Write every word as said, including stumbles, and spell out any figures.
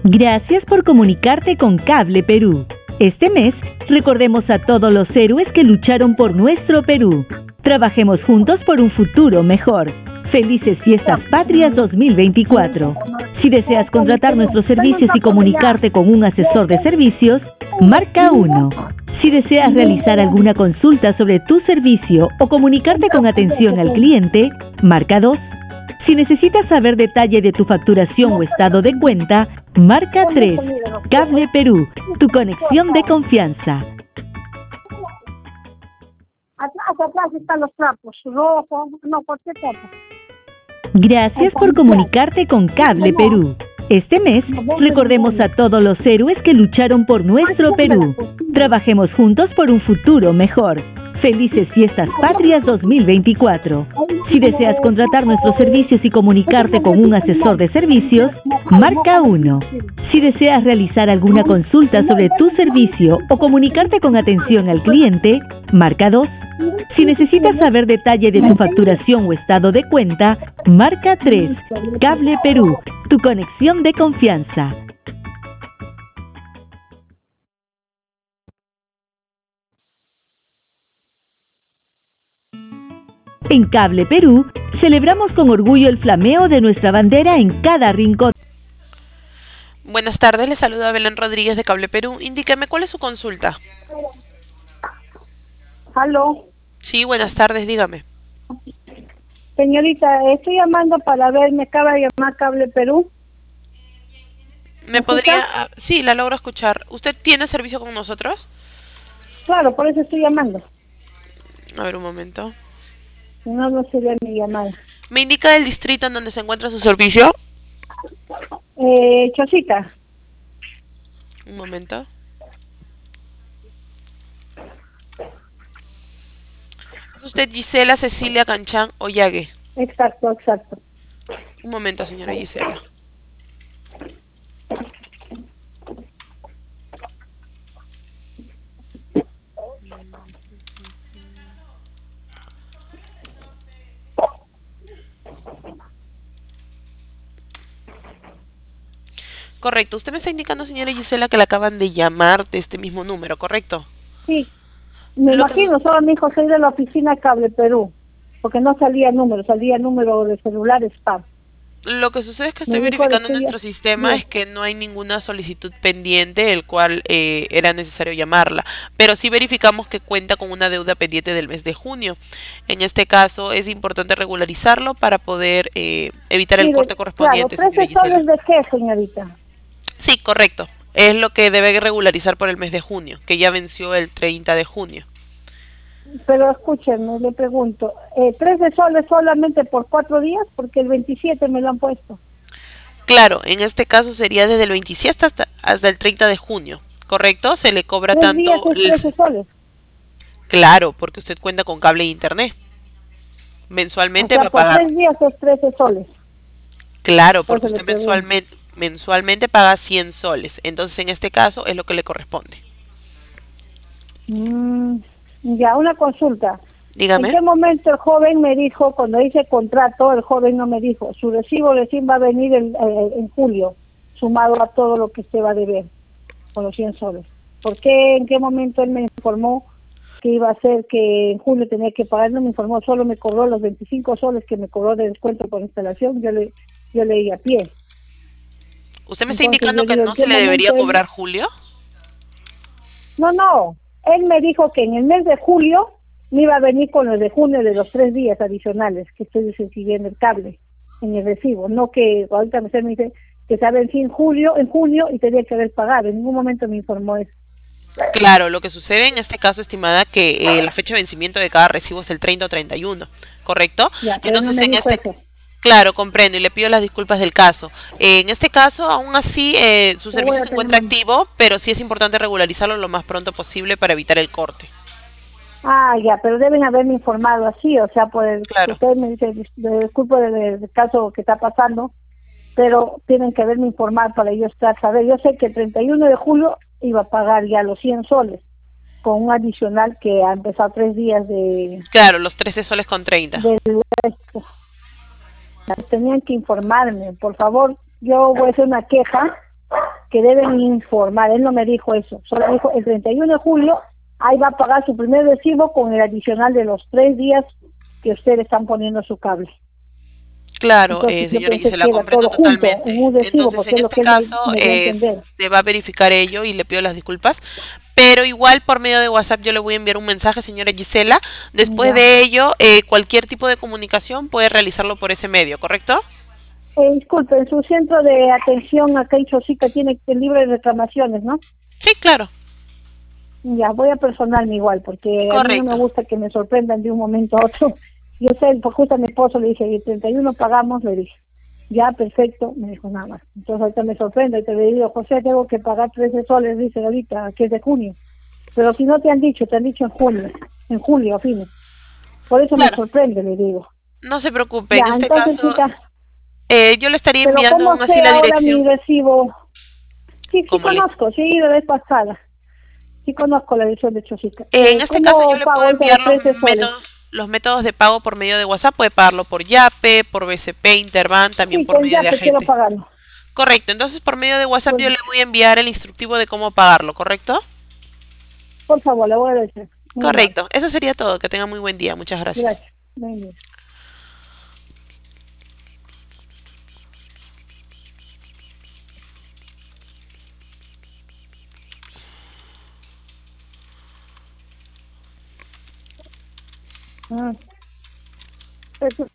Gracias por comunicarte con Cable Perú. Este mes, recordemos a todos los héroes que lucharon por nuestro Perú. Trabajemos juntos por un futuro mejor. Felices Fiestas Patrias dos mil veinticuatro. Si deseas contratar nuestros servicios y comunicarte con un asesor de servicios, marca uno. Si deseas realizar alguna consulta sobre tu servicio o comunicarte con atención al cliente, marca dos. Si necesitas saber detalle de tu facturación o estado de cuenta, marca tres. Cable Perú, tu conexión de confianza. Atrás, atrás están los trapos, rojo, no, ¿por qué trapo? Gracias por comunicarte con Cable Perú. Este mes, recordemos a todos los héroes que lucharon por nuestro Perú. Trabajemos juntos por un futuro mejor. Felices Fiestas Patrias dos mil veinticuatro. Si deseas contratar nuestros servicios y comunicarte con un asesor de servicios, marca uno. Si deseas realizar alguna consulta sobre tu servicio o comunicarte con atención al cliente, marca dos. Si necesitas saber detalle de tu facturación o estado de cuenta, marca tres. Cable Perú, tu conexión de confianza. En Cable Perú, celebramos con orgullo el flameo de nuestra bandera en cada rincón. Buenas tardes, le saluda Belén Rodríguez de Cable Perú. Indíqueme, ¿cuál es su consulta? Aló, Sí, buenas tardes, dígame. señorita, estoy llamando para ver, me acaba de llamar Cable Perú. ¿Me podría...? ah, Sí, la logro escuchar. ¿Usted tiene servicio con nosotros? Claro, por eso estoy llamando. A ver, un momento. Si no, no sería mi llamada. ¿Me indica el distrito en donde se encuentra su servicio? Eh, Chosita, Un momento. ¿Es usted Gisela Cecilia Canchán Ollague? exacto, exacto. Un momento, señora Gisela. Correcto. Usted me está indicando, señora Gisela, que la acaban de llamar de este mismo número, ¿correcto? Sí, me Lo que imagino, solo me dijo, soy de la oficina Cable Perú, porque no salía número, salía número de celular spam. Lo que sucede es que estoy Me dijo verificando en decía- nuestro sistema Bien. es que no hay ninguna solicitud pendiente el cual eh, era necesario llamarla, pero sí verificamos que cuenta con una deuda pendiente del mes de junio. En este caso es importante regularizarlo para poder eh, evitar el Sí, de- corte claro, correspondiente, señora ¿trece soles Gisela. de qué, señorita? Sí, correcto. Es lo que debe regularizar por el mes de junio, que ya venció el treinta de junio. Pero escúchenme, le pregunto, eh, trece soles solamente por cuatro días, porque el veintisiete me lo han puesto. Claro, en este caso sería desde el veintisiete hasta, hasta el treinta de junio, ¿correcto? Se le cobra Tres días tanto... es el- trece soles. Claro, porque usted cuenta con cable e internet. O Mensualmente sea, va a por pagar. tres días es trece soles. Claro, Por porque eso le usted pregunto. mensualmente, mensualmente paga cien soles. Entonces, en este caso, es lo que le corresponde. Mm, ya, una consulta. ¿En Dígame. qué momento el joven me dijo, cuando hice contrato, el joven no me dijo, su recibo recién va a venir en, eh, en julio, sumado a todo lo que usted va a deber, con los cien soles? ¿Por qué, en qué momento él me informó que iba a ser que en julio tenía que pagar? No me informó, solo me cobró los veinticinco soles que me cobró de descuento por instalación, yo le yo le di a pie. ¿Usted me está Entonces indicando yo que digo, no ¿en qué se le debería momento él? cobrar julio? No, no, él me dijo que en el mes de julio me iba a venir con los de junio de los tres días adicionales que estoy recibiendo el cable en el recibo, no que ahorita usted me dice que sabe en fin julio, en junio y tenía que haber pagado, en ningún momento me informó eso. Claro, lo que sucede en este caso, estimada, que eh, la fecha de vencimiento de cada recibo es el treinta o treinta y uno, ¿correcto? Ya, pero él no Entonces, me en dijo este... eso. Claro, comprendo y le pido las disculpas del caso. Eh, en este caso, aún así, eh, su Te voy servicio a se tener encuentra mano. activo, pero sí es importante regularizarlo lo más pronto posible para evitar el corte. Ah, ya, pero deben haberme informado así, o sea, por el que Claro. usted me dice, me disculpo del, del caso que está pasando, pero tienen que haberme informado para yo estar saber. Yo sé que el treinta y uno de julio iba a pagar ya los cien soles, con un adicional que ha empezado tres días de Claro, los trece soles con treinta. del resto. Tenían que informarme, por favor. Yo voy a hacer una queja que deben informar. Él no me dijo eso, solo dijo el treinta y uno de julio, ahí va a pagar su primer recibo con el adicional de los tres días que ustedes están poniendo su cable. Claro, eh, Entonces yo señora pensé Gisela, que era comprendo todo junto, en totalmente. un recibo, Entonces, porque en es lo este que él me, caso, me dio a eh, entender. se va a verificar ello y le pido las disculpas. Pero igual por medio de WhatsApp yo le voy a enviar un mensaje, señora Gisela. Después Ya. de ello, eh, cualquier tipo de comunicación puede realizarlo por ese medio, ¿correcto? Eh, disculpe, en su centro de atención acá en Chosica tiene el libro de reclamaciones, ¿no? Sí, claro. Ya, voy a personarme igual, porque a mí no me Correcto. gusta que me sorprendan de un momento a otro. Yo sé, por justo a mi esposo le dije, el treinta y uno pagamos, le dije, ya, perfecto, me dijo nada más. Entonces ahorita me sorprende, y te le digo, José, tengo que pagar trece soles, dice ahorita, que es de junio. Pero si no te han dicho, te han dicho en julio, en julio, a fines. Por eso me Claro. sorprende, le digo. No se preocupe, Ya, en este entonces, caso, chica, eh, yo le estaría pero enviando ¿cómo aún sé así la ahora mi dirección, recibo? Sí, sí como le... conozco, sí he ido la vez pasada. Sí conozco la edición de Chosica. Eh, en Eh, este caso yo ¿Cómo le puedo pago eso enviar los los trece soles? métodos, los métodos de pago por medio de WhatsApp. Puede pagarlo por Yape, por B C P, Interbank, también Sí, por con medio de Yape quiero agente. pagarlo. Correcto, entonces por medio de WhatsApp Por, yo le voy a enviar el instructivo de cómo pagarlo, ¿correcto? por favor, le voy a agradecer. Muy amable. Correcto, eso sería todo. Que tenga muy buen día. Muchas gracias. Gracias. Buen día. Ah, eso